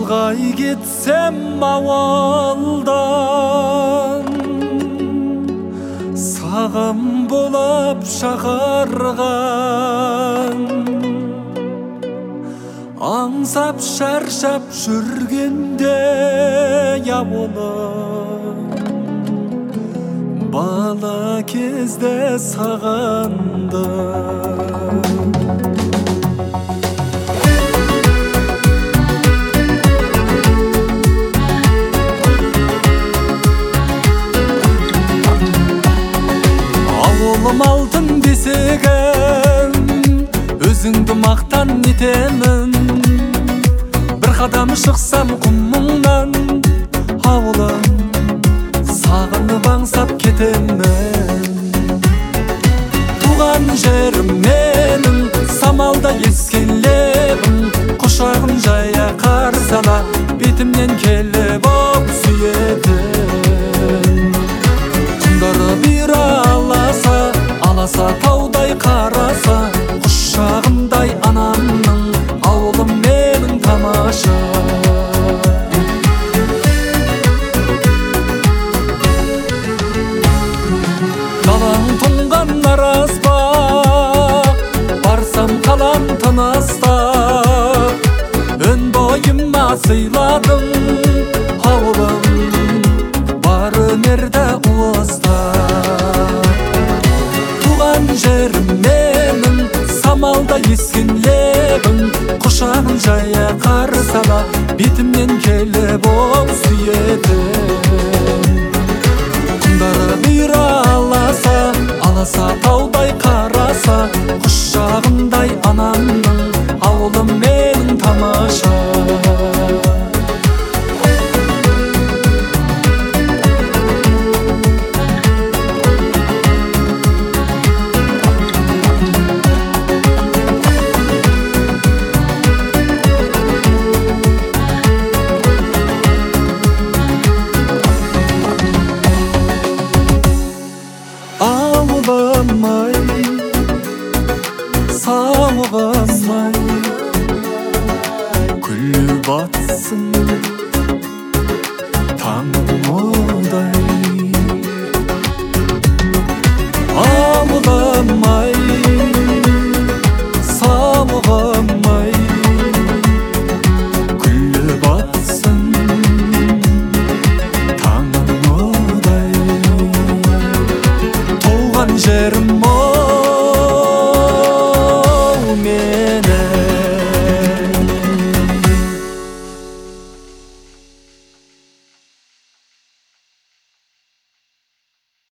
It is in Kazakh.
Шалғай кетсем ауылдан, сағым болып шақырған, аңсап шаршап жүргенде ауылым, бала кезде сағындым. Ауылым алтын бесігім, өзіңді мақтан етемін. Бір қадам шықсам құмыңнан, ауылым, сағынып аңсап кетемін. Туған жерім менің, самалда ескен лебім, құшағын жая қарсы ала, бетімнен келіп оп сүйетін. Құндары бір аласа таудай қараса, құшағындай анамның, ауылым менің тамаша. Далаң тұнған араспақ, барсам қалам тыныстап, өн бойыма сыйладың, ауылым, бар өнерді уыстап. Туған жерім менің, самалда ескен лебім, құшағын жая қарсы ала, бетімнен келіп оп сүйетін. Құндары бір аласа таудай қараса, құшағындай анамның, ауылым менің тамаша.